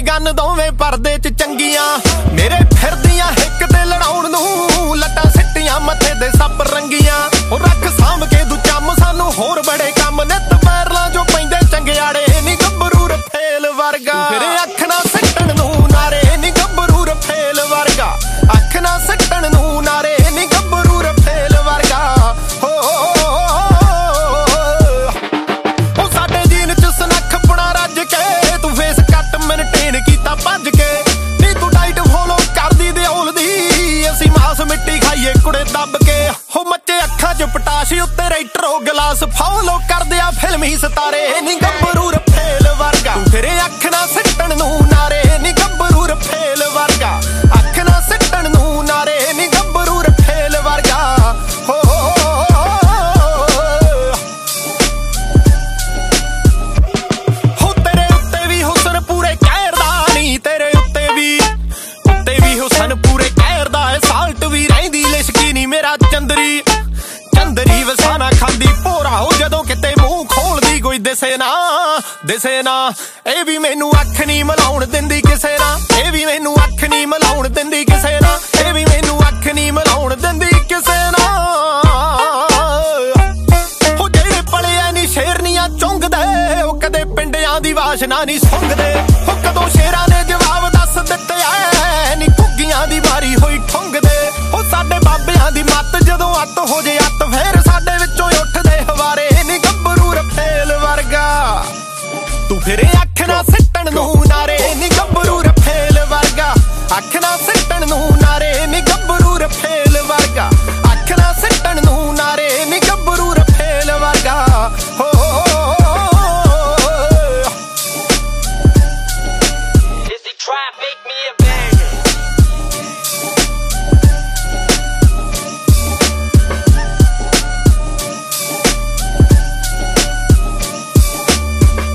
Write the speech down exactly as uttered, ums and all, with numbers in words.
gun दोवें परदे च चंगियां मेरे फिरदियां हिक ते लड़ाउण नूं लट्टां सिट्टियां मथे दे सप रंगियां ओ रख साम के दू चम सानू होर बड़े कम नित पैरलां जो पैंदे चंगियाड़े नी गब्बरू रफेल वर्गा फिर अख ना सट्टण नूं नारे नी गब्बरू रफेल वर्गा अख ना सट्टण नूं नारे नी गब्बरू रफेल वर्गा हो ओ साडे जीन च सनखपणा रज के तू फेस कट मेनटेन कीता भज के नी तू डाइट फॉलो करदी दे ओलदी असी मास मिट्टी खाइए कुड़े दब के हो मच्चे अखां च पटाशी उत्ते राइटरो गिलास फॉलो करदे आ फिल्मी सितारे नी गब्बरू रफेल वर्गा फिर अख ना सट्टण नूं नारे नी गब्बरू रफेल वर्गा अख ना सट्टण नूं नारे नी गब्बरू रफेल वर्गा हो हो तेरे उत्ते भी हुसन पूरे कहर दा नी तेरे उत्ते भी उत्ते भी हुसन पूरे कहर दा है साल्ट भी रहिंदी लिशकी नी मेरा चंदरी चंदरी वसाना खांदी भोरा हो जदों किते मूंह खोलदी कोई दिसे ना दिसे ना ए भी मैनू अख नहीं मिलाउण दिंदी किसे ना ए भी मैनू अख नहीं मिलाउण दिंदी किसे ना ए भी मैनू अख नहीं मिलाउण दिंदी किसे ना हो जेड़े पले ऐ नी शेरनियां चुंगदे ओ कदे पिंडियां दी वाशना नहीं सुंघदे हो कदों शेरां ने जवाब दस दित्ते ऐ नी घुग्गियां दी वारी होई ठुंगदे हो साडे बाबियां दी मत जदों अत हो जे अत फेर साडे विचों उठदे हवारे नी गब्बरू रफेल वर्गा तू फिर अख ना सट्टण नूं नारे नी गब्बरू रफेल वर्गा अख ना